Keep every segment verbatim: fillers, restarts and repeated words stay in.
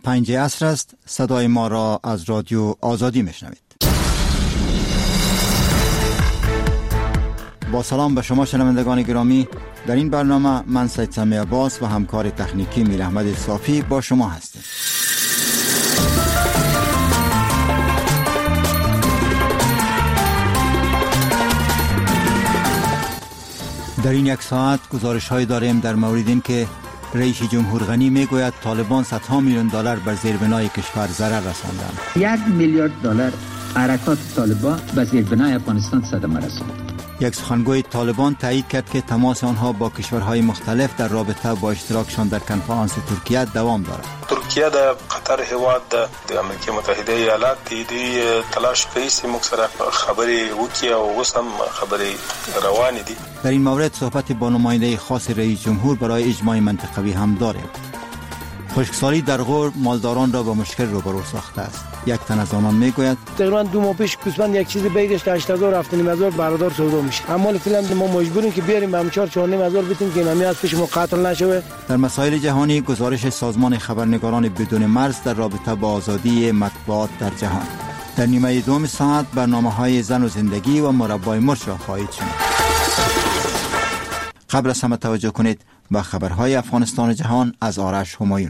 پنج عصر است. صدای ما را از رادیو آزادی میشنوید. با سلام به شما شنوندگان گرامی، در این برنامه من سید سمی عباس و همکار تکنیکی میر احمد صافی با شما هستیم. در این یک ساعت گزارش های داریم در مورد این که رئیس جمهور غنی میگوید طالبان صدها میلیون دلار بر زیربنای کشور ضرر رساندند. یک میلیارد دلار حرکات طالبان به زیربنای افغانستان صدمه رساند. یک سخنگوی طالبان تایید کرد که تماس آنها با کشورهای مختلف در رابطه با اشتراکشان در کنفرانس ترکیه دوام دارد. ترکیه د قطر هیواد د امریکا متحده ایالات دی تلاش کوي چې موږ سره خبرې وکړي او اوس هم خبرې روانې دي. در این مورد صحبت با نماینده خاص رئیس جمهور برای اجماع منطقوی هم داریم. خشکسالی در غور مالداران را با مشکل روبرو ساخته است. یک تن از آنان میگوید تقریبا دو ماه پیش کوسفند یک چیزی بگیرش هشت هزار هفت و نیم هزار برادر سودا میشه، اما فعلا ما مجبوریم که بیاریم به چهار چهار و نیم هزار بدیم که نمی از پیش ما قتل نشوه. در مسائل جهانی گزارش سازمان خبرنگاران بدون مرز در رابطه با آزادی مطبوعات در جهان. در نیمه دوم ساعت برنامه‌های زن و زندگی و مربای مرچ را خواهید شنید. قبل از همه توجه کنید به خبرهای افغانستان و جهان از آرش همایون.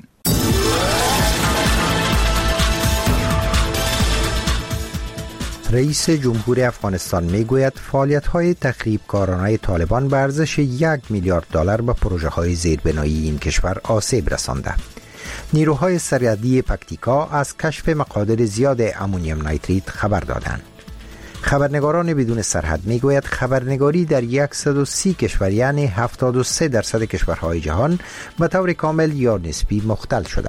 رئیس جمهور افغانستان میگوید فعالیت‌های تخریبکارانه طالبان به ارزش یک میلیارد دلار به پروژه‌های زیربنایی این کشور آسیب رسانده. نیروهای سرحدی پکتیکا از کشف مقادیر زیاد امونیم نیتریت خبر دادند. خبرنگاران بدون سرحد میگوید خبرنگاری در صد و سی کشور یعنی هفتاد و سه درصد کشورهای جهان به طور کامل یا نسبی مختل شده.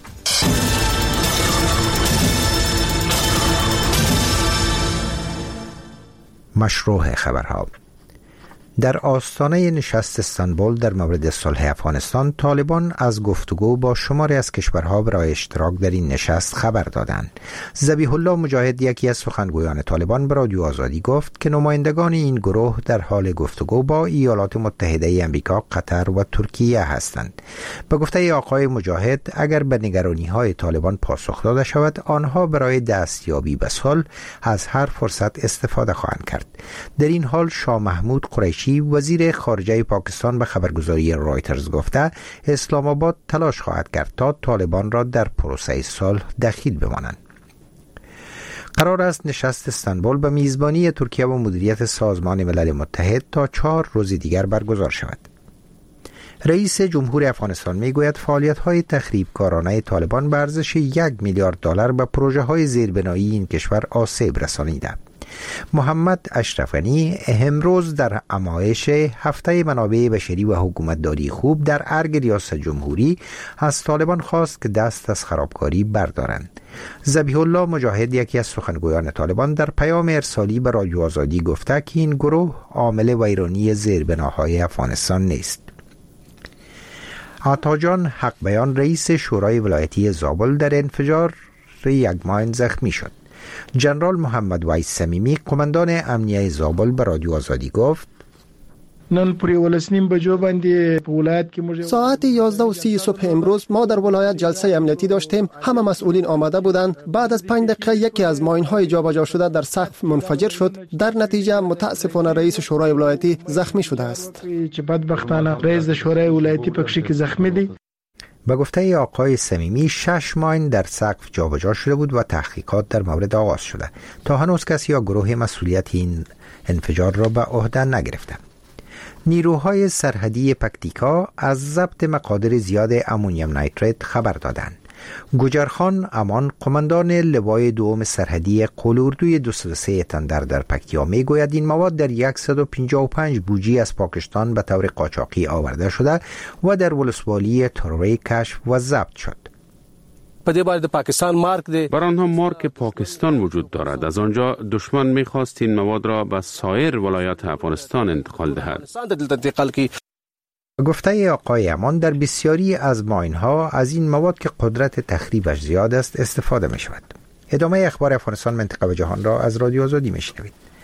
مشروع خبرها. در آستانه نشست استانبول در مورد صلح افغانستان، طالبان از گفتگو با شماری از کشورها برای اشتراک در این نشست خبر دادند. ذبیح الله مجاهد، یکی از سخنگویان طالبان، به رادیو آزادی گفت که نمایندگان این گروه در حال گفتگو با ایالات متحده آمریکا، قطر و ترکیه هستند. به گفته آقای مجاهد، اگر به نگرانی‌های طالبان پاسخ داده شود، آنها برای دستیابی به صلح از هر فرصت استفاده خواهند کرد. در این حال شاه محمود قریشی، وزیر خارجه پاکستان، به خبرگزاری رایترز گفته اسلام آباد تلاش خواهد کرد تا طالبان را در پروسه صلح دخیل بمانند. قرار است نشست استانبول به میزبانی ترکیه و مدیریت سازمان ملل متحد تا چهار روز دیگر برگزار شود. رئیس جمهور افغانستان میگوید فعالیت‌های تخریبکارانه طالبان به ارزش یک میلیارد دلار به پروژه‌های زیربنایی این کشور آسیب رسانیده. محمد اشرف غنی امروز در همایش هفته منابع بشری و حکومتداری خوب در ارگ ریاست جمهوری از طالبان خواست که دست از خرابکاری بردارند. ذبیح الله مجاهد، یکی از سخنگویان طالبان، در پیام ارسالی به رادیو آزادی گفته که این گروه عامل ویرانی زیربناهای افغانستان نیست. عطاجان حق بیان، رئیس شورای ولایتی زابل، در انفجار یک ماین زخمی شد. جنرال محمد وایس صمیمی، قماندان امنیه زابل، به رادیو آزادی گفت نن پوری ولسنیم بجو باندې په ولایت کې موږ ساعت یازده و سی صبح امروز ما در ولایت جلسه امنیتی داشتیم. همه مسئولین آمده بودند. بعد از پنج دقیقه یکی از ماین‌های جابجا شده در سقف منفجر شد. در نتیجه متاسفانه رئیس شورای ولایتی زخمی شده است. چې بدبختانه رئیس شورای ولایتی پکشی که زخمی دی. به گفته آقای صمیمی، شش ماین در سقف جابجا شده بود و تحقیقات در مورد آغاز شده. تا هنوز کسی یا گروه مسئولیت این انفجار را به عهده نگرفته. نیروهای سرحدی پکتیکا از ضبط مقادیر زیاد امونیم نیتریت خبر دادند. گوجرخان امان، قماندان لوای دوم سرحدی قلاردوی دویست و سه تندر در پکتیا، میگوید این مواد در صد و پنجاه و پنج بوجی از پاکستان به طور قاچاقی آورده شده و در ولسوالی تروری کشف و ضبط شد. په دې باندې د پاکستان مارک دی. بر آنها مارک پاکستان وجود دارد. از آنجا دشمن می‌خواست این مواد را به سایر ولایات افغانستان انتقال دهد. گفته آقای امان، در بسیاری از ماین‌ها از این مواد که قدرت تخریبش زیاد است استفاده می‌شود. ادامه اخبار افغانستان، منطقه و جهان را از رادیو آزادی می‌شنوید.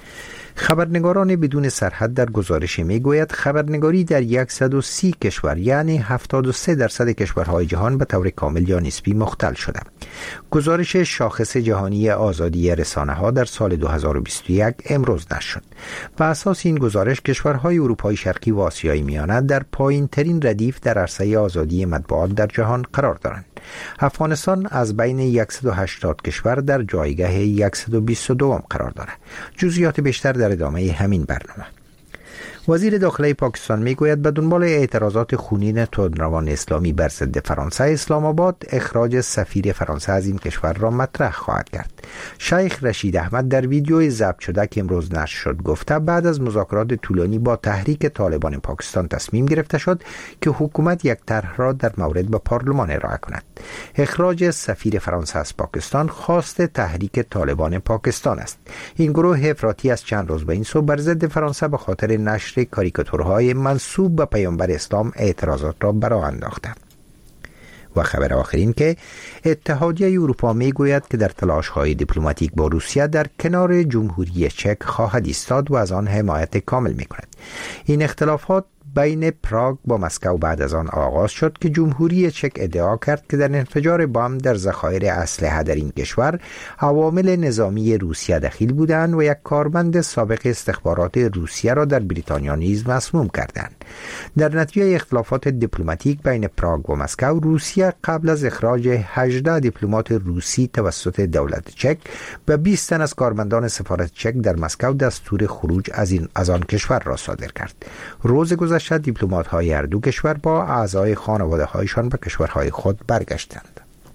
خبرنگاران بدون سرحد در گزارش میگوید خبرنگاری در صد و سی کشور یعنی هفتاد و سه درصد کشورهای جهان به طور کامل یا نسبی مختل شده. گزارش شاخص جهانی آزادی رسانه ها در سال دو هزار و بیست و یک امروز نشر شد. بر اساس این گزارش کشورهای اروپای شرقی و آسیای میانه در پایین ترین ردیف در عرصه آزادی مطبوعات در جهان قرار دارند. افغانستان از بین صد و هشتاد کشور در جایگاه صد و بیست و دو قرار دارد. جزئیات بیشتر در ادامه همین برنامه. وزیر داخلی پاکستان میگوید به دنبال اعتراضات خونین تندروان اسلامی بر ضد فرانسه، اسلام آباد اخراج سفیر فرانسه از این کشور را مطرح خواهد کرد. شیخ رشید احمد در ویدیوی ضبط شده که امروز نشر شد گفته بعد از مذاکرات طولانی با تحریک طالبان پاکستان تصمیم گرفته شد که حکومت یک طرح را در مورد به پارلمان ارائه کند. اخراج سفیر فرانسه از پاکستان خواست تحریک طالبان پاکستان است. این گروه افراطی از چند روز به این سو بر ضد فرانسه به خاطر نشر کاریکاتورهای منسوب به پیامبر اسلام اعتراضات را برآ انداخته. و خبر آخر این که اتحادیه اروپا میگوید که در تلاش‌های دیپلماتیک با روسیه در کنار جمهوری چک خواهد ایستاد و از آن حمایت کامل میکند. این اختلافات بین پراگ با مسکو بعد از آن آغاز شد که جمهوری چک ادعا کرد که در انفجار بمب در ذخایر اسلحه در این کشور عوامل نظامی روسیه دخیل بودند و یک کارمند سابق استخبارات روسیه را در بریتانیا نیز مسموم کردند. در نتیجه اختلافات دیپلماتیک بین پراگ و مسکو، روسیه قبل از اخراج هجده دیپلمات روسی توسط دولت چک به بیست تن از کارمندان سفارت چک در مسکو دستور خروج از این از آن کشور را صادر کرد. روز گذشته دیپلمات های هر دو کشور با اعضای خانواده هایشان به کشورهای خود برگشتند.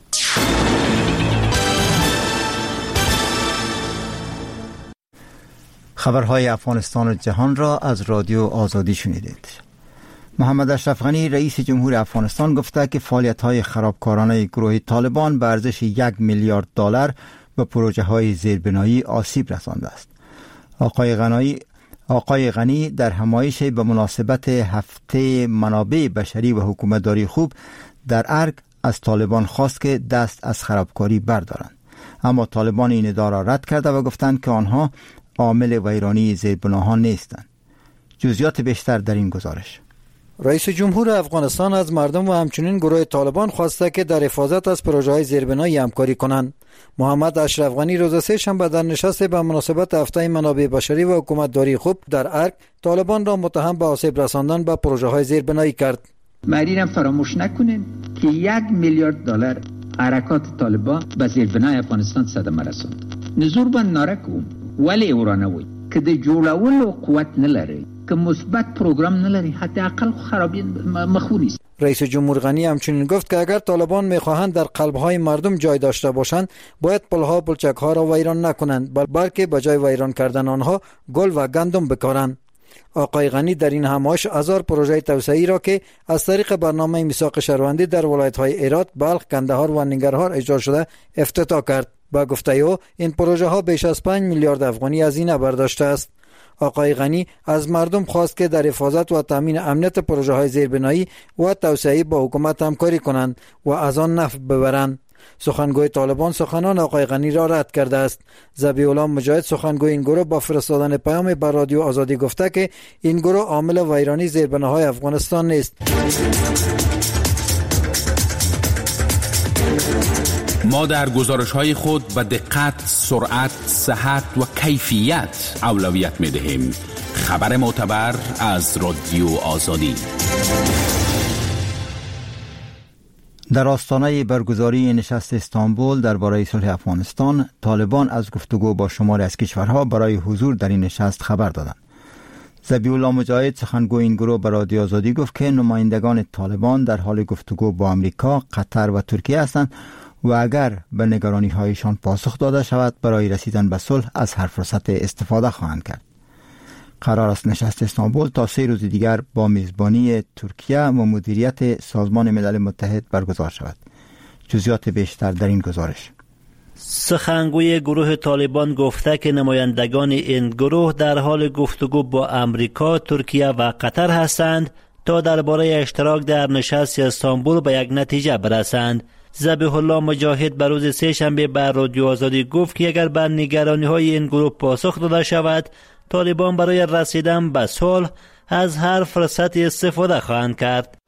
خبرهای افغانستان و جهان را از رادیو آزادی شنیدید. محمد اشرف غنی رئیس جمهور افغانستان گفته که فعالیت‌های خرابکارانه گروه طالبان به ارزش یک میلیارد دلار به پروژه‌های زیربنایی آسیب رسانده است. آقای غنی آقای غنی در همایش به مناسبت هفته منابع بشری و حکومتداری خوب در ارگ از طالبان خواست که دست از خرابکاری بردارند، اما طالبان این ادعا را رد کرده و گفتند که آنها عامل ویرانی زیربناها نیستند. جزئیات بیشتر در این گزارش. رئیس جمهور افغانستان از مردم و همچنین گروه طالبان خواسته که در حفاظت از پروژه‌های زیربنایی همکاری کنند. محمد اشرف غنی روز سه شنبه در نشست به مناسبت هفته منابع بشری و حکومتداری خوب در ارگ طالبان را متهم به آسیب رساندن به پروژه‌های زیربنایی کرد. مردم فراموش نکنین که یک میلیارد دلار حرکات طالبان به زیربنای افغانستان صدمه رساند. نزور بند نارکوم ولی اورانوی که د جوړولو قوت نه لري، که مثبت پروگرام نه لري، حداقل خرابی مخونی است. رئیس جمهور غنی همچنین گفت که اگر طالبان میخواهند در قلب‌های مردم جای داشته باشند، باید پلها پلچک‌ها را ویران نکنند، بلکه به جای ویران کردن آنها گل و گندم بکارند. آقای غنی در این همایش هزار پروژه توسعه‌ای را که از طریق برنامه میثاق شهروندی در ولایت‌های هرات، بلخ، کندهار و ننگرهار اجرا شده افتتاح کرد. با گفته او این پروژه ها بیش از پنج میلیارد افغانی هزینه برداشته است. آقای غنی از مردم خواست که در حفاظت و تامین امنیت پروژه های زیربنایی و توسعه با حکومت همکاری کنند و از آن نفع ببرند. سخنگوی طالبان سخنان آقای غنی را رد کرده است. ذبیح الله مجاهد سخنگوی این گروه با فرستادن پیام بر رادیو آزادی گفته که این گروه عامل ویرانی زیربناهای افغانستان نیست. ما در گزارش‌های خود به دقت، سرعت، صحت و کیفیت اولویت می‌دهیم. خبر معتبر از رادیو آزادی. در آستانه برگزاری نشست استانبول درباره صلح افغانستان، طالبان از گفتگو با شماری از کشورها برای حضور در این نشست خبر دادند. ذبیح الله مجاهد سخنگوی این گروه به رادیو آزادی گفت که نمایندگان طالبان در حال گفتگو با آمریکا، قطر و ترکیه هستند و اگر به نگرانی هایشان پاسخ داده شود برای رسیدن به صلح از هر فرصت استفاده خواهند کرد. قرار است نشست استانبول تا سه روز دیگر با میزبانی ترکیه و مدیریت سازمان ملل متحد برگزار شود. جزئیات بیشتر در این گزارش. سخنگوی گروه طالبان گفته که نمایندگان این گروه در حال گفتگو با امریکا، ترکیه و قطر هستند تا درباره اشتراک در نشست استانبول به یک نتیجه برسند. ذبیح الله مجاهد بر روز سه شنبه بر رادیو آزادی گفت که اگر به نگرانی‌های این گروه پاسخ داده شود طالبان برای رسیدن به صلح از هر فرصت استفاده خواهند کرد.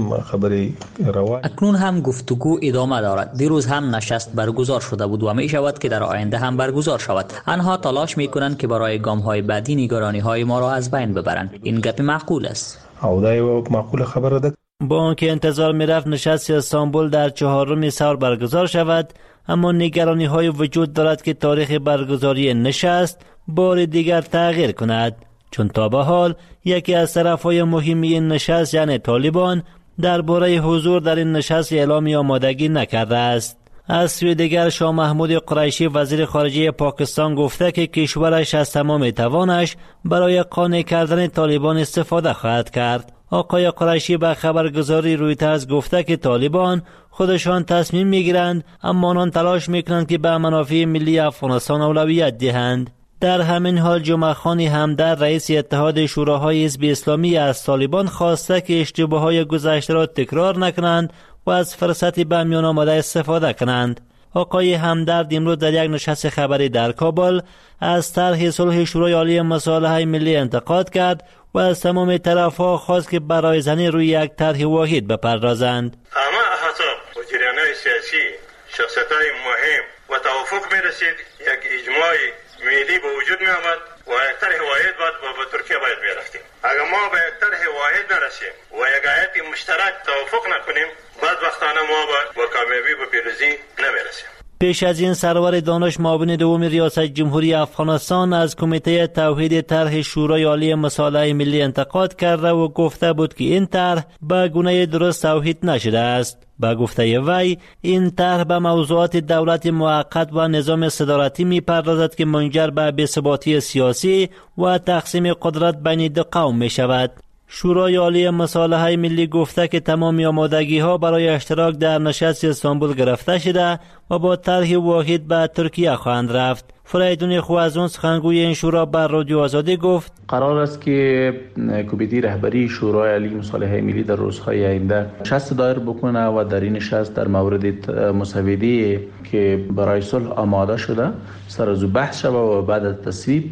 اکنون هم گفتگو ادامه دارد. دیروز هم نشست برگزار شده بود و می شود که در آینده هم برگزار شود. آنها تلاش می کنند که برای گام های بعدی نگرانی های ما را از بین ببرند. این گپ معقول است. معقول خبر ده. با آنکه انتظار می رفت نشست استانبول در چهارم سال برگزار شود، اما نگرانی های وجود دارد که تاریخ برگزاری نشست بار دیگر تغییر کند، چون تا به حال یکی از طرفهای مهمی این نشست یعنی طالبان درباره حضور در این نشست اعلام آمادگی نکرده است. از سوی دیگر شاه محمود قریشی وزیر خارجه پاکستان گفته که کشورش از تمام توانش برای قانع کردن طالبان استفاده خواهد کرد. آقای قریشی به خبرگزاری رویترز گفته که طالبان خودشان تصمیم میگیرند، اما آنان تلاش میکنند که به منافع ملی افغانستان اولویت دهند. در همین حال جمعه خانی همدرد رئیس اتحاد شوراهای حزب اسلامی از طالبان خواسته که اشتباهات گذشته را تکرار نکنند و از فرصت به میان آمده استفاده کنند. آقای همدرد امروز در یک نشست خبری در کابل از طرح صلح شورای عالی مصالحه ملی انتقاد کرد و از تمام طرف‌ها خواست که برای زنی روی یک طرح واحد بپردازند. اما احزاب و جریان‌های سیاسی شخصیت‌های مهم و توافق می‌رسید، یک اجماع ملی به وجود می‌آمد و یک طرح واحد باید به ترکیه باید می‌رفتیم. اگر ما به یک طرح واحد نرسیم و یک هیئت مشترک توافق نکنیم، بعد وقتانه ما با کامیابی و پیروزی نمی‌رسیم. پیش از این سرور دانش معاون دوم ریاست جمهوری افغانستان از کمیته توحید طرح شورای عالی مصالحه ملی انتقاد کرده و گفته بود که این طرح به گونه درست توحید نشده است. با گفته وی این طرح به موضوعات دولت موقت و نظام صدارتی می پردازد که منجر به بی‌ثباتی سیاسی و تقسیم قدرت بین دو قوم می شود. شورای عالی مصالحه ملی گفته که تمام آمادگی ها برای اشتراک در نشست استانبول گرفته شده و با طرح واحد به ترکیه خواهند رفت. فریدون خوازون سخنگوی این شورا بر رادیو آزادی گفت قرار است که کمیته رهبری شورای عالی مصالحه ملی در روزهای آینده نشست دایر بکنه و در این نشست در مورد مسوده‌ای که برای صلح آماده شده سر از بحث شود و بعد از تصویب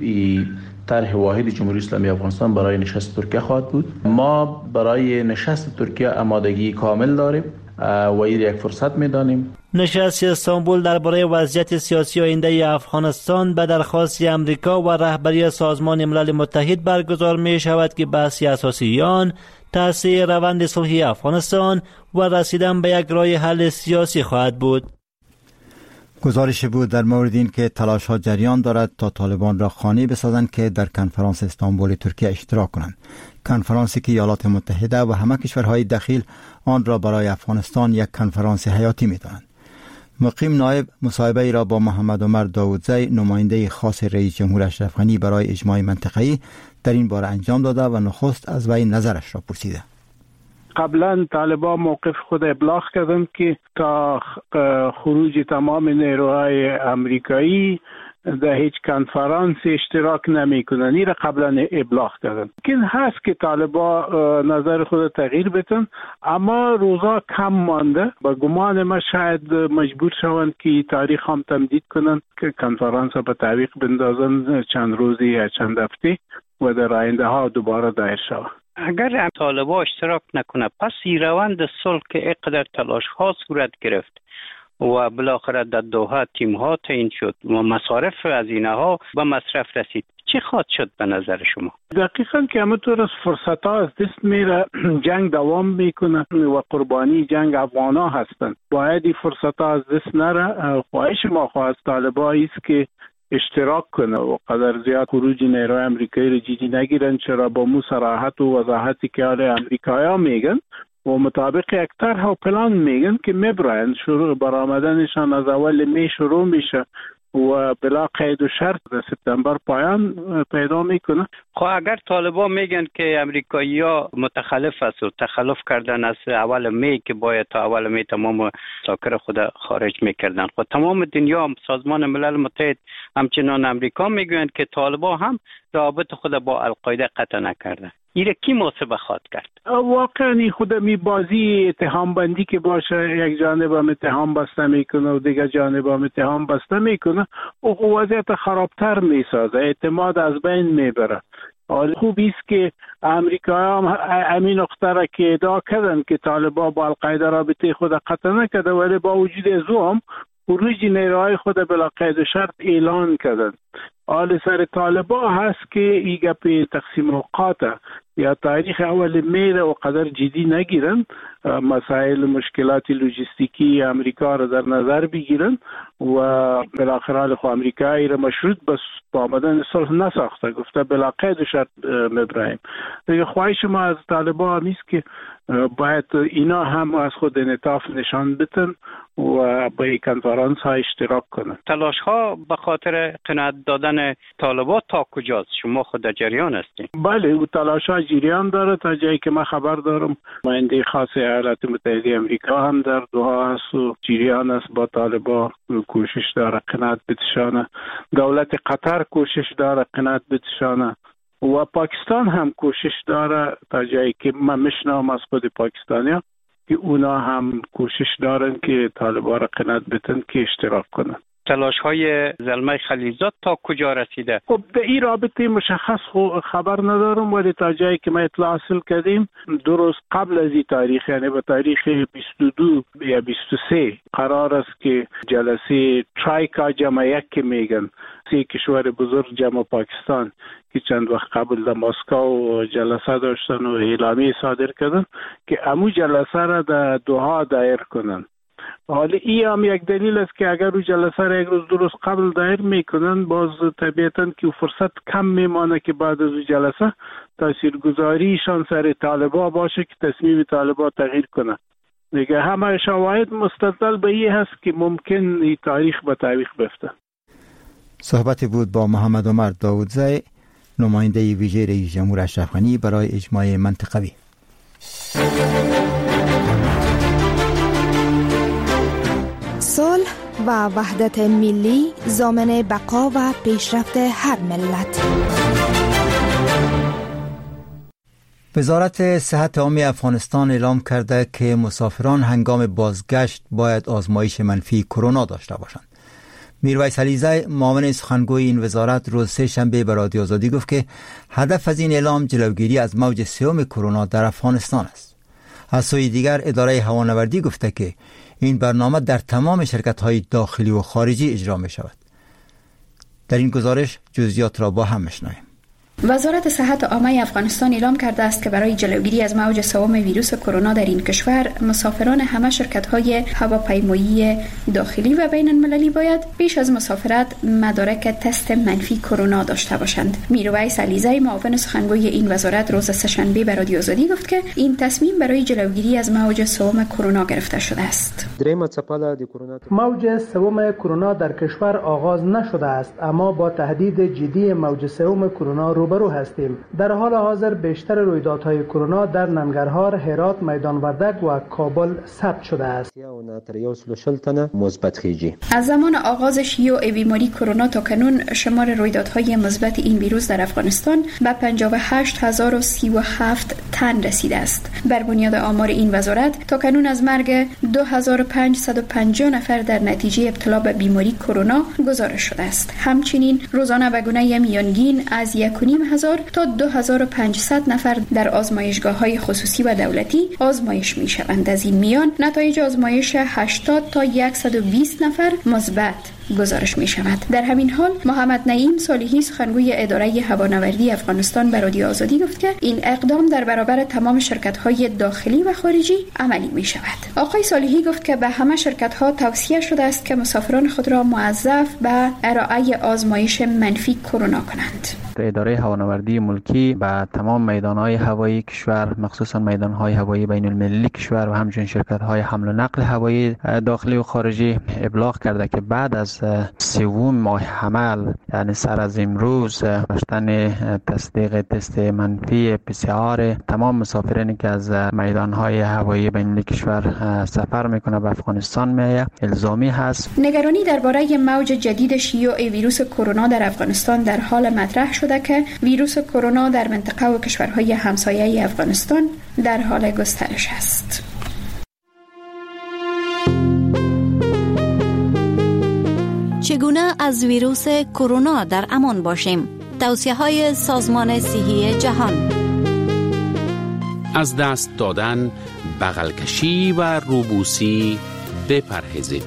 طرح واحد جمهوری اسلامی افغانستان برای نشست ترکیه خواهد بود. ما برای نشست ترکیه آمادگی کامل داریم و این یک فرصت می‌دانیم. نشست استانبول درباره وضعیت سیاسی آینده افغانستان به درخواست امریکا و رهبری سازمان ملل متحد برگزار می شود که بحث اساسی آن تأسیس روند صلحی افغانستان و رسیدن به یک راه حل سیاسی خواهد بود. گزارش بود در مورد این که تلاش ها جریان دارد تا طالبان را خانه بسازند که در کنفرانس استانبول ترکیه اشتراک کنند. کنفرانسی که ایالات متحده و همه کشورهای دخیل آن را برای افغانستان یک کنفرانس حیاتی می دانند. مقیم نایب مصاحبه ای را با محمد عمر داودزی نماینده خاص رئیس جمهور اشرف غنی برای اجماع منطقه‌ای در این باره انجام داده و نخست از وی نظرش را پرسیده. قبلا طالبان موقف خود ابلاغ کردند که تا خروج تمام نیروهای امریکایی در هیچ کنفرانس اشتراک نمی کنند. این را قبلا ابلاغ کردند. ممکن هست که طالبان نظر خود تغییر بدن، اما روزا کم مانده. با گمان ما شاید مجبور شوند که تاریخ هم تمدید کنند که کنفرانس را به تعویق بندازند چند روزی یا چند هفته و در آینده ها دوباره دایر شود. اگر طالبان اشتراک نکنه، پس این روند صلح که اینقدر تلاش ها صورت گرفت و بالاخره در دوحه تیم ها تعیین شد و مصارف هزینه ها به مصرف رسید، چه خواهد شد به نظر شما؟ دقیقاً که همونطور از فرصت ها از دست میره، جنگ دوام میکنه و قربانی جنگ افغان ها هستند. باید این فرصت ها از دست نره. خواهش ما خواهد طالبان است که اشتراک کنه و قدر زیاد خروج نیروی امریکایی رو جدی نگیرن، چرا با مو صراحت و وضاحتی که حال امریکایی ها میگن و مطابق یک طرح و پلان میگن که میبراین شروع برآمدنشان از اول می شروع میشه و بلا قید و شرط در سپتامبر پایان پیدا میکنه. خب اگر طالبان میگن که امریکایی ها متخلف است و تخلف کردن از اول می که باید تا اول می تمام ساکر خود خارج میکردن، خب تمام دنیا سازمان ملل متحد همچنان امریکا میگویند که طالبان هم رابط خود با القاعده قطع نکردن. ایره کی محاسبه خواهد کرد؟ واقعا خود می بازی اتهام بندی که باشه، یک جانب هم اتهام بسته میکنه و دیگر جانب هم اتهام بسته میکنه، او وضعیت خرابتر میسازه، اعتماد از بین میبره. حال خوبی است که امریکا هم همین نقطه را که ادعا کردن که طالبان با القاعده رابطه خود قطع نکرده، ولی با وجود از او هم خروج نیروهای خود بلا قید و شرط اعلان کردن. حال سر طالبان هست که این گپ تقسیم اوقات یا تاریخ اول میره و قدر جدی نگیرن، مسائل مشکلات لوجستیکی امریکا را در نظر بگیرن و بالاخره خو امریکایی را مشروط بس با آمدن صلح نساخته، گفته بلا قید و شرط مبراهیم. دیگه خواهش ما از طالبان هم است که باید اینا هم از خود انعطاف نشان بدن و با این کنفرانس ها اشتراک کنن. تلاش ها به خاطر قناعت دادن طالبان تا کجاست؟ شما خود در جریان هستید؟ بله، او تلاش ها جریان داره. تا جایی که من خبر دارم نماینده خاص ایالات متحده امریکا هم در دوحه است و جریان است با طالبان کوشش داره قناعت بتشانه. دولت قطر کوشش داره قناعت بتشانه و پاکستان هم کوشش داره. تا جایی که من میشنوم از خود پاکستانیا که اونا هم کوشش دارن که طالبان را قناعت بدن که اشتراک کنن. تلاش های زلمه خلیلزاد تا کجا رسیده؟ خب به این رابطه مشخص خبر ندارم، ولی تا جایی که ما اطلاع حاصل کردیم دو روز قبل از این تاریخ، یعنی به تاریخ بیست و دو یا بیست و سه قرار است که جلسه ترایکا جمع یک که میگن سه کشور بزرگ جمع پاکستان که چند وقت قبل در مسکو جلسه داشتن و اعلامیه صادر کردن که امو جلسه را در دوحه دایر کنن. حالا این هم یک دلیل است که اگر او جلسه را یک روز دو روز قبل دایر میکنن، باز طبیعتاً که فرصت کم میمانه که بعد از او جلسه تاثیرگذاریشان سر طالبان باشه که تصمیم طالبان تغییر کنه. دیگه همه شواهد مستدل به این هست که ممکن این تاریخ به تعویق بفته. صحبتی بود با محمد عمر داودزی، نماینده ویژه رئیس جمهور اشرف غنی برای اجماع منطقوی. صلح و وحدت ملی ضامن بقا و پیشرفت هر ملت. وزارت صحت عامه افغانستان اعلام کرده که مسافران هنگام بازگشت باید آزمایش منفی کرونا داشته باشند. میرویس علیزی، معاون سخنگوی این وزارت، روز سه شنبه به رادیو آزادی گفت که هدف از این اعلام جلوگیری از موج سوم کرونا در افغانستان است. از سوی دیگر اداره هوانوردی گفته که این برنامه در تمام شرکت‌های داخلی و خارجی اجرا می شود. در این گزارش جزئیات را با هم میشنویم. وزارت صحت عامه افغانستان اعلام کرده است که برای جلوگیری از موج سوم ویروس کرونا در این کشور، مسافران همه شرکت‌های هواپیمایی داخلی و بین المللی باید پیش از مسافرت مدارک تست منفی کرونا داشته باشند. میرویس علیزی، معاون سخنگوی این وزارت، روز سه‌شنبه به رادیو آزادی گفت که این تصمیم برای جلوگیری از موج سوم کرونا گرفته شده است. موج سوم کرونا در کشور آغاز نشده است، اما با تهدید جدی موج سوم کرونا روبرو هستیم. در حال حاضر بیشتر رویدادهای کرونا در ننگرهار، هرات، میدان وردک و کابل ثبت شده است. از زمان آغاز شیوع بیماری کرونا تا کنون شمار رویدادهای مثبت این ویروس در افغانستان به پنجاه و هشت هزار و سی و هفت تن رسیده است. بر بنیاد آمار این وزارت تا کنون از مرگ دو هزار و پانصد و پنجاه نفر در نتیجه ابتلا به بیماری کرونا گزارش شده است. همچنین روزانه به گونه میانگین از یک و نیم هزار تا دو هزار و پانصد نفر در آزمایشگاه‌های خصوصی و دولتی آزمایش می‌شوند. از این میان نتایج آزمایش هشتاد تا صد و بیست نفر مثبت گزارش می شود. در همین حال محمد نعیم صالحی، سخنگوی اداره هوانوردی افغانستان، به رادیو آزادی گفت که این اقدام در برابر تمام شرکت‌های داخلی و خارجی عملی می شود. آقای صالحی گفت که به همه شرکت‌ها توصیه شده است که مسافران خود را موظف به ارائه آزمایش منفی کرونا کنند. اداره هوانوردی ملکی به تمام میدان‌های هوایی کشور، مخصوصا میدان‌های هوایی بین المللی کشور و همچنین شرکت‌های حمل و نقل هوایی داخلی و خارجی ابلاغ کرده که بعد از از سوم ماه حمل یعنی سر از امروز داشتن تصدیق تست منفی پی سی آر تمام مسافرینی که از میدانهای هوایی بین کشور سفر میکنه به افغانستان میآید الزامی هست. نگرانی درباره موج جدید شیوع ویروس کرونا در افغانستان در حال مطرح شده که ویروس کرونا در منطقه و کشورهای همسایه افغانستان در حال گسترش است. چگونه از ویروس کرونا در امان باشیم؟ توصیه‌های سازمان صحی جهان. از دست دادن، بغل کشی و روبوسی بپرهیزید.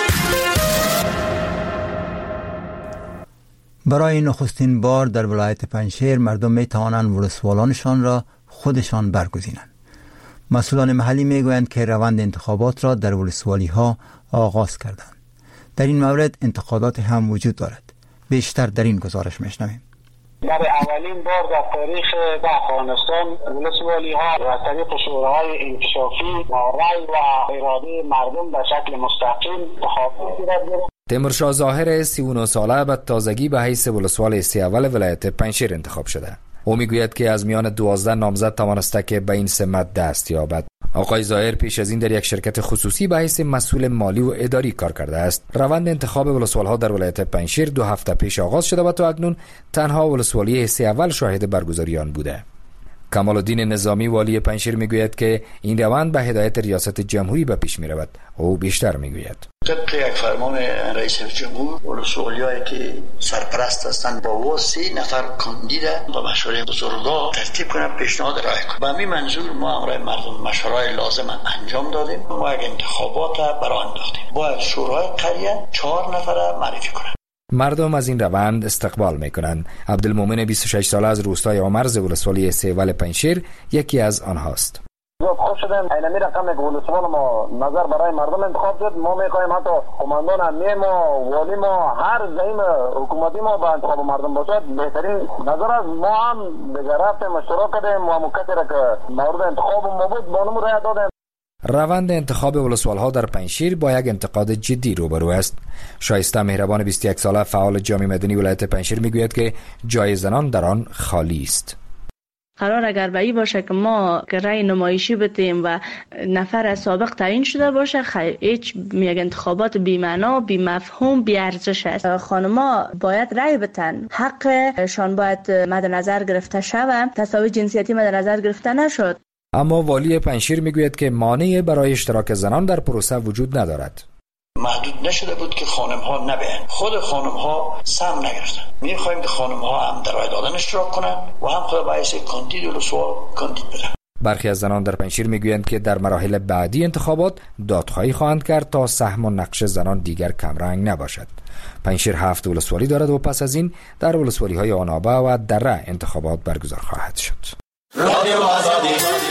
برای نخستین بار در ولایت پنجشیر مردم می توانند ولسوالانشان را خودشان برگزینند. مسئولان محلی می گویند که روند انتخابات را در ولسوالی ها آغاز کردند. در این مورد انتقادات هم وجود دارد. بیشتر در این گزارش میشنویم. در اولین بار در تاریخ افغانستان ولسوالی ها از طریق شورای انکشافی رای و اراده مردم به شکل مستقیم انتخاب می‌گردد. تیمورشاه ظاهر سی و نه ساله به تازگی به حیث ولسوال سی اول ولایت پنجشیر انتخاب شده. او میگوید که از میان دوازده نامزد توانسته که به این سمت دست یابد. آقای ظاهر پیش از این در یک شرکت خصوصی به حیث مسئول مالی و اداری کار کرده است. روند انتخاب ولسوال‌ها در ولایت پنجشیر دو هفته پیش آغاز شده و تا اکنون تنها ولسوالی سی اول شاهد برگزاری آن بوده. کمال الدین نظامی والی پنجشیر میگوید که این روند به هدایت ریاست جمهوری به پیش میرود. او بیشتر میگوید طبق یک فرمان رئیس جمهور ولسوالیایی که سرپرست هستند با و سی نفر کاندید با مشورای بزرگا ترتیب کنند پیشنهاد رای کنند. به همین منظور ما امروز مردم مشورای لازم انجام دادیم. ما یک انتخابات برای انداختیم. باید شورای قریه چهار نفر معرفی کنند. مردم از این روند استقبال میکنند. عبدالمومن بیست و شش ساله از روستای آمرز ولسوالی سیول پنجشیر یکی از آنهاست. خوش شدیم اینمی رقم که ولسوال ما نظر برای مردم انتخاب شد. ما میخوایم حتی قماندان امنیه ما والی ما هر زعیم حکومتی ما به انتخاب مردم باشد. بهترین نظر از ما هم دیگر رفتیم اشتراک کردیم و مکتی را که مورد انتخاب ما بود با نمو رای دادیم. روند انتخاب ولسوال‌ها در پنجشیر با یک انتقاد جدی روبرو است. شایسته مهربان بیست و یک ساله فعال جامعه مدنی ولایت پنجشیر میگوید که جای زنان در آن خالی است. قرار اگر به این باشه که ما که رای نمایشی بتیم و نفر سابق تعیین شده باشه، خیلی هیچ یک انتخابات بی معنا، بی مفهوم، بی ارزش است. خانما باید رای بتن، حقشان باید مد نظر گرفته شود، تساوی جنسیتی مد نظر گرفته نشد. اما والی پنجشیر میگوید که مانعی برای اشتراک زنان در پروسه وجود ندارد. محدود نشده بود که خانم ها نبین. خود خانم ها سم نگرفتن. میخوایم که خانم ها هم در رای دادن اشتراک کنن و هم خود باعث کاندید ولسوال کاندید بدن. برخی از زنان در پنجشیر میگویند که در مراحل بعدی انتخابات دادخواهی خواهند کرد تا سهم و نقش زنان دیگر کمرنگ نباشد. پنجشیر هفت ولسوالی دارد و پس از این در ولسوالی های آنابه و دره انتخابات برگزار خواهد شد. رادیو آزادی.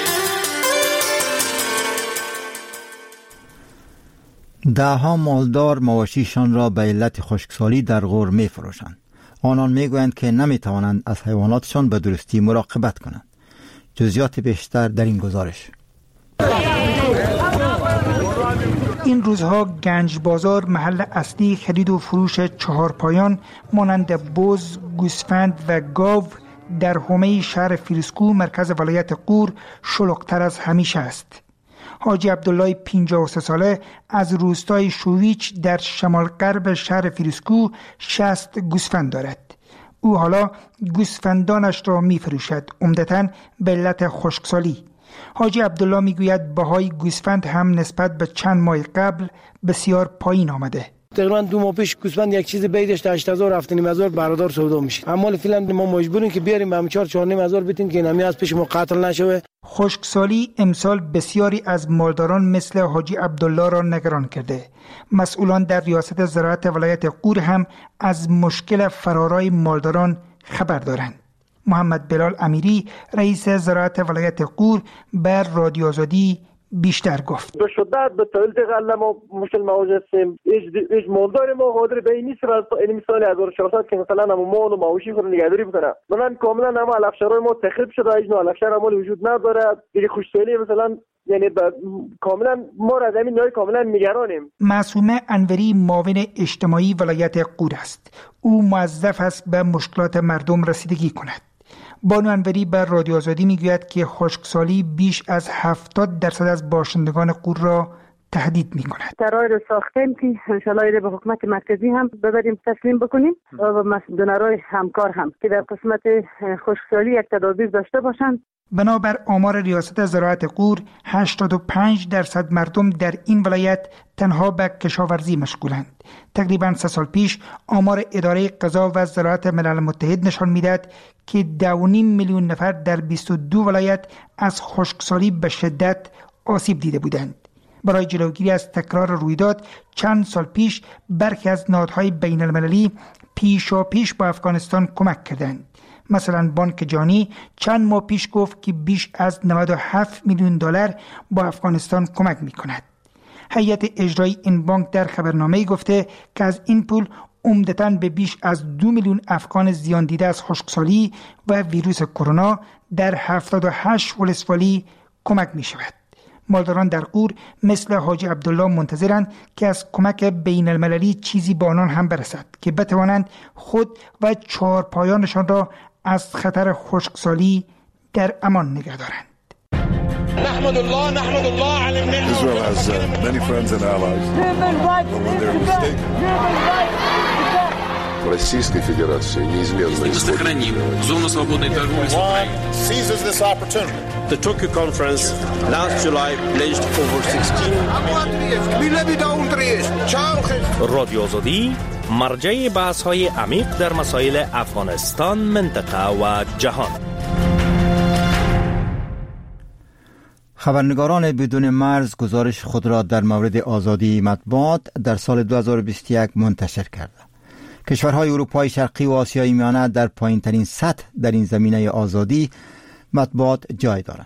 دهها مالدار مواشیشان را به علت خشکسالی در غور می فروشند. آنان می گویند که نمی توانند از حیواناتشان به درستی مراقبت کنند. جزئیات بیشتر در این گزارش. این روزها گنج بازار محل اصلی خرید و فروش چهارپایان مانند بز، گوسفند و گاو در حومه شهر فیروزکوه مرکز ولایت غور شلوغ‌تر از همیشه است. حاجی عبدالله پنجاه و سه ساله از روستای شویچ در شمال غرب شهر فیروزکوه شصت گوسفند دارد. او حالا گوسفندانش را می فروشد، عمدتاً به علت خشکسالی. حاجی عبدالله می گوید بهای گوسفند هم نسبت به چند ماه قبل بسیار پایین آمده. تقریبا دو ماه پیش گوسفند یک چیز بی داشت هشت هزار هفت و نیم هزار برادر سودا میشه. اما فعلا ما مجبوریم که بیاریم به چهار چهار و نیم هزار بدیم که نمی از پیش ما قتل نشه. خشکسالی امسال بسیاری از مالداران مثل حاجی عبدالله را نگران کرده. مسئولان در ریاست زراعت ولایت غور هم از مشکل فرارای مالداران خبر دارند. محمد بلال امیری رئیس زراعت ولایت غور بر رادیو آزادی بیشتر گفت. به شدت به تولید غله ما مشکل مواجه هستیم. هیچ مالدار ما قادر به این نیست از این مثال هزار و چهارصد که مثلا هم مال و مواشی خود نگهداری بکنه. مثلا کاملا هم علفشارای ما تخریب شده، هیچ نوع علفشار عمل وجود نداره. دیگه خوشسالی مثلا یعنی کاملا ما را از این نوع کاملا نگرانیم. معصومه انوری معاون اجتماعی ولایت غور است. او موظف است به مشکلات مردم رسیدگی کند. بانو انوری بر رادیو آزادی میگوید که خشکسالی بیش از هفتاد درصد از باشندگان غور را تهدید می کند. شرایط رو ساختیم که انشالله به حکومت مرکزی هم ببریم تسلیم بکنیم و دونرای همکار هم که در قسمت خشکسالی یک تدابیر داشته باشند. بنابر آمار ریاست زراعت غور هشتاد و پنج درصد مردم در این ولایت تنها به کشاورزی مشغولند. تقریباً سه سال پیش آمار اداره غذا و زراعت ملل متحد نشان میداد که دو و نیم میلیون نفر در بیست و دو ولایت از خشکسالی به شدت آسیب دیده بودند. برای جلوگیری از تکرار رویداد چند سال پیش برخی از نهادهای بین المللی پیشا پیش با افغانستان کمک کردند. مثلا بانک جهانی چند ماه پیش گفت که بیش از نود و هفت میلیون دلار با افغانستان کمک می کند. هیئت اجرایی این بانک در خبرنامه‌ای گفته که از این پول عمدتاً به بیش از دو میلیون افغان زیان دیده از خشکسالی و ویروس کرونا در هفتاد و هشت ولسوالی کمک می شود. مالداران در غور مثل حاجی عبدالله منتظرند که از کمک بین المللی چیزی به آنان هم برسد که بتوانند خود و چهارپایانشان را از خطر خشکسالی در امان نگه دارند. نحمد الله نحمد الله على النعمة. Israel has uh, many friends and allies. When they're mistaken. Российской Федерации неизменно сохраним зону свободной торговли с Украиной. Seizes this opportunity. The Tokyo conference last July pledged over sixteen. رادیو آزادی مرجع بحث‌های عمیق در مسائل افغانستان، منطقه و جهان. خبرنگاران بدون مرز گزارش خود را در مورد آزادی مطبوعات در سال دو هزار و بیست و یک منتشر کردند. کشورهای اروپای شرقی و آسیای میانه در پایین‌ترین سطح در این زمینه آزادی مطبوعات جای دارند.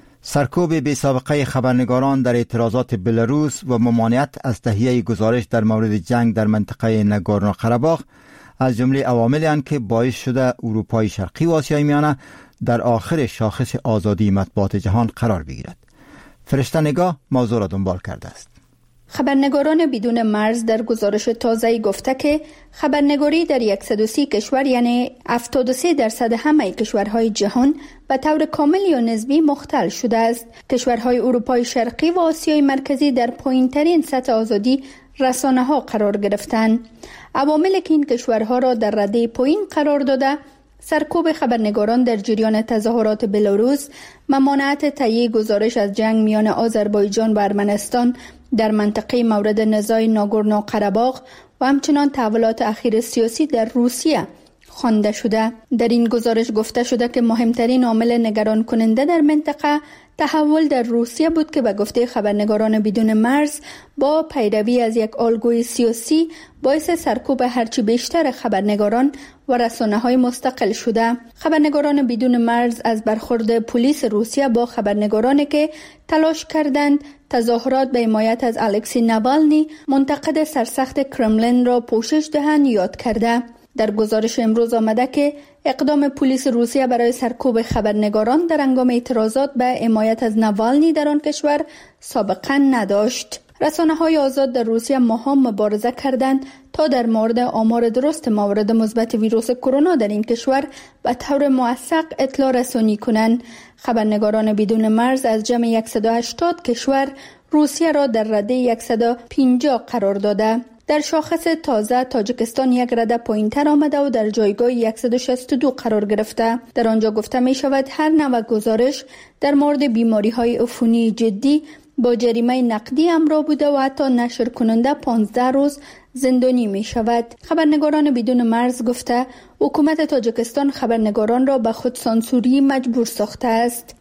سرکوب بی‌سابقه خبرنگاران در اعتراضات بلاروس و ممانعت از تهیه گزارش در مورد جنگ در منطقه ناگورنو قره‌باخ از جمله عواملی اند که باعث شده اروپای شرقی و آسیای میانه در آخر شاخص آزادی مطبوعات جهان قرار بگیرد. فرشته نگاه موضوع را دنبال کرده است. خبرنگاران بدون مرز در گزارش تازه‌ای گفته که خبرنگاری در صد و سی کشور یعنی هفتاد و سه درصد همه کشورهای جهان به طور کامل یا نسبی مختل شده است. کشورهای اروپای شرقی و آسیای مرکزی در پایین‌ترین سطح آزادی رسانه‌ها قرار گرفتند. عواملی که این کشورها را در رده پایین قرار داده سرکوب خبرنگاران در جریان تظاهرات بلاروس، ممانعت تهیه گزارش از جنگ میان آذربایجان و ارمنستان در منطقه مورد نزاع ناگورنو قره‌باخ و همچنان تحولات اخیر سیاسی در روسیه خوانده شده. در این گزارش گفته شده که مهمترین عامل نگران کننده در منطقه تحول در روسیه بود که به گفته خبرنگاران بدون مرز با پیروی از یک الگوی سیاسی باعث سرکوب هرچی بیشتر خبرنگاران و رسانه‌های مستقل شده. خبرنگاران بدون مرز از برخورد پلیس روسیه با خبرنگارانی که تلاش کردند تظاهرات به حمایت از الکسی ناوالنی منتقد سرسخت کرملین را پوشش دهند یاد کرده. در گزارش امروز آمده که اقدام پلیس روسیه برای سرکوب خبرنگاران در هنگام اعتراضات به حمایت از ناوالنی در آن کشور سابقه نداشت. رسانه‌های آزاد در روسیه ماها مبارزه کردند تا در مورد آمار درست موارد مثبت ویروس کرونا در این کشور به طور موثق اطلاع رسانی کنند. خبرنگاران بدون مرز از جمع صد و هشتاد کشور روسیه را در رده صد و پنجاه قرار داده. در شاخص تازه تاجیکستان یک رده پایین‌تر آمده و در جایگاه صد و شصت و دو قرار گرفته. در آنجا گفته می شود هر نوع گزارش در مورد بیماری‌های عفونی جدی با جریمه نقدی همراه بوده و حتی نشر کننده پانزده روز زندانی می شود. خبرنگاران بدون مرز گفته حکومت تاجیکستان خبرنگاران را به خود سانسوری مجبور ساخته است.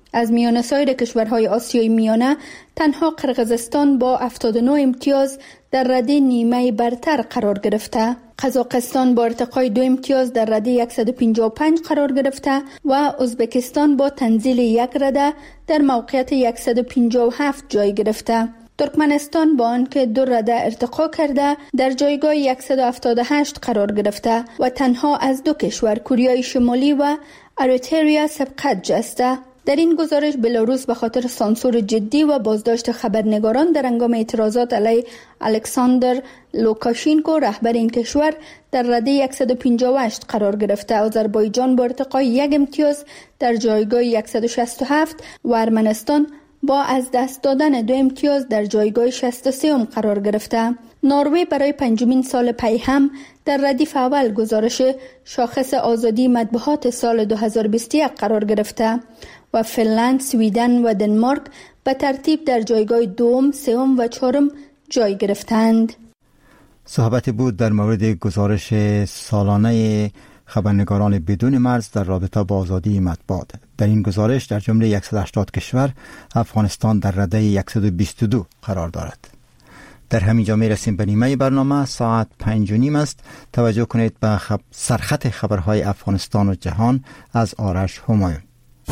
از میان سایر کشورهای آسیای میانه تنها قرقیزستان با هفتاد و نه امتیاز در رده نیمه برتر قرار گرفته. قزاقستان با ارتقای دو امتیاز در رده صد و پنجاه و پنج قرار گرفته و ازبکستان با تنزیل یک رده در موقعیت صد و پنجاه و هفت جای گرفته. ترکمنستان با آنکه دو رده ارتقا کرده در جایگاه صد و هفتاد و هشت قرار گرفته و تنها از دو کشور کره شمالی و اریتریا سبقت جسته. در این گزارش بلاروس به خاطر سانسور جدی و بازداشت خبرنگاران در هنگام اعتراضات علیه الکساندر لوکاشینکو رهبر این کشور در رده صد و پنجاه و هشت قرار گرفته. آذربایجان با ارتقای یک امتیاز در جایگاه صد و شصت و هفت و ارمنستان با از دست دادن دو امتیاز در جایگاه شصت و سه قرار گرفته. نروژ برای پنجمین سال پی هم در ردیف اول گزارش شاخص آزادی مطبوعات سال دو هزار و بیست و یک قرار گرفته و فنلند، سویدن و دنمارک به ترتیب در جایگاه دوم، سوم و چهارم جای گرفتند. صحبت بود در مورد گزارش سالانه خبرنگاران بدون مرز در رابطه با آزادی مطبوعات. در این گزارش در جمله صد و هشتاد کشور افغانستان در رده صد و بیست و دو قرار دارد. در همین جا می رسیم به نیمه برنامه. ساعت پنج و نیم است. توجه کنید به خب... سرخط خبرهای افغانستان و جهان از آرش همایون.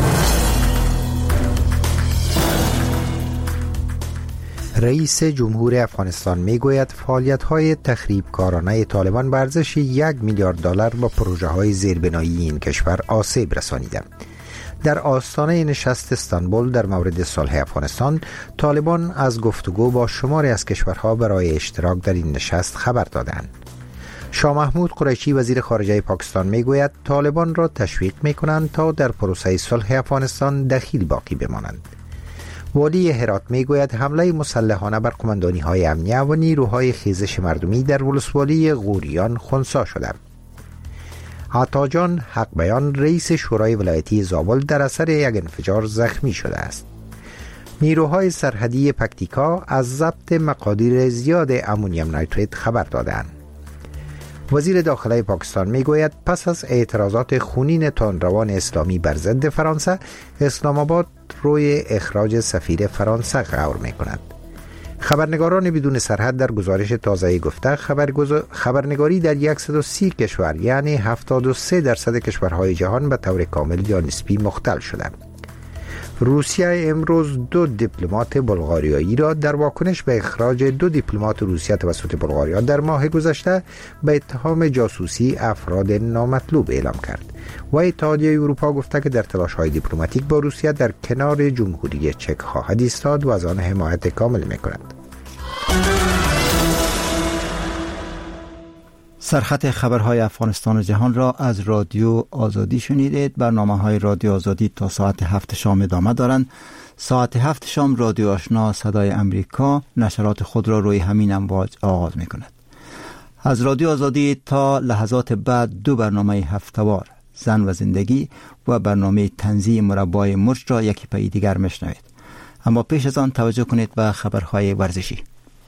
رئیس جمهور افغانستان میگوید فعالیت‌های تخریبکارانه طالبان به ارزش یک میلیارد دلار با پروژه‌های زیربنایی این کشور آسیب رسانیده. در آستانه نشست استانبول در مورد صلح افغانستان، طالبان از گفتگو با شماری از کشورها برای اشتراک در این نشست خبر دادند. شاه محمود قریشی وزیر خارجه پاکستان میگوید طالبان را تشویق میکنند تا در پروسه صلح افغانستان دخیل باقی بمانند. والی هرات میگوید حمله مسلحانه بر قماندانی های امنیه و نیروهای خیزش مردمی در ولسوالی غوریان خنثی شده. عطاجان حق بیان رئیس شورای ولایتی زابل در اثر یک انفجار زخمی شده است. نیروهای سرحدی پکتیکا از ضبط مقادیر زیاد امونیم نیتریت خبر دادند. وزیر داخله پاکستان میگوید پس از اعتراضات خونین تندروان اسلامی بر ضد فرانسه، اسلام آباد روی اخراج سفیر فرانسه غور میکند. خبرنگاران بدون سرحد در گزارش تازه گفته خبرگزار... خبرنگاری در صد و سی کشور یعنی هفتاد و سه درصد کشورهای جهان به طور کامل یا نسبی مختل شده. روسیه امروز دو دیپلمات بلغاریایی را در واکنش به اخراج دو دیپلمات روسیه توسط بلغاریا در ماه گذشته به اتهام جاسوسی افراد نامطلوب اعلام کرد و اتحادیه اروپا گفته که در تلاش‌های دیپلماتیک با روسیه در کنار جمهوری چک خواهد ایستاد و از آن حمایت کامل می‌کند. سرخط خبرهای افغانستان و جهان را از رادیو آزادی شنیدید. برنامه‌های رادیو آزادی تا ساعت هفت شام ادامه دارند. ساعت هفت شام رادیو آشنا صدای امریکا نشرات خود را روی همین امواج آغاز می‌کند. از رادیو آزادی تا لحظات بعد دو برنامه هفته‌وار زن و زندگی و برنامه طنزی مربای مرج را یکی پای دیگر میشنوید. اما پیش از آن توجه کنید به خبرهای ورزشی.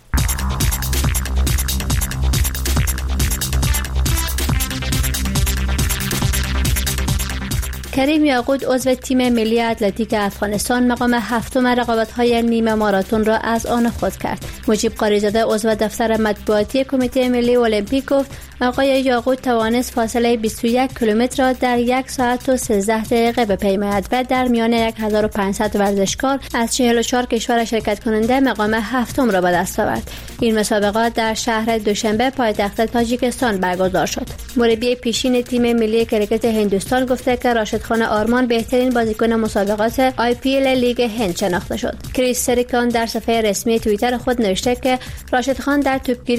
کریم یاقوت عضو تیم ملی اتلتیک افغانستان مقام هفتم رقابت‌های نیمه ماراتون را از آن خود کرد. مجیب قاریزاده عضو دفتر مطبوعاتی کمیته ملی المپیک گفت آقای یاقوت توانست فاصله بیست و یک کیلومتر را در یک ساعت و سیزده دقیقه بپیماید و در میان هزار و پانصد ورزشکار از چهل و چهار کشور شرکت کننده مقام هفتم را به دست آورد. این مسابقات در شهر دوشنبه پایتخت تاجیکستان برگزار شد. مربی پیشین تیم ملی کریکت هندوستان گفته که راشد خان آرمان بهترین بازیکن مسابقات آی پی ال لیگ هند شناخته شد. کریس سریکان در صفحه رسمی توییتر خود نوشته که راشد خان در توپگیری